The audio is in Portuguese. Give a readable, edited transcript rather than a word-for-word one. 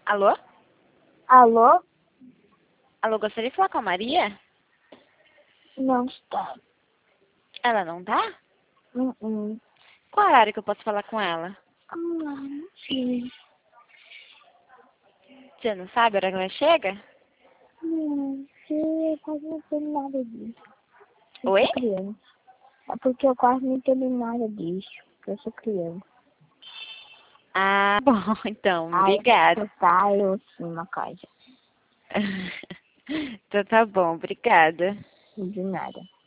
Alô? Alô? Alô, gostaria de falar com a Maria? Não está. Ela não tá? Não. Qual horário que eu posso falar com ela? Não sei. Você não sabe a hora que ela chega? Não sei, eu quase não entendo nada disso. Eu Oi? sou criança. É porque eu quase não entendo nada disso. Porque eu sou criança. Ah, bom, então, Aí, obrigada. tá, eu sim, uma coisa. Então tá bom, obrigada. De nada.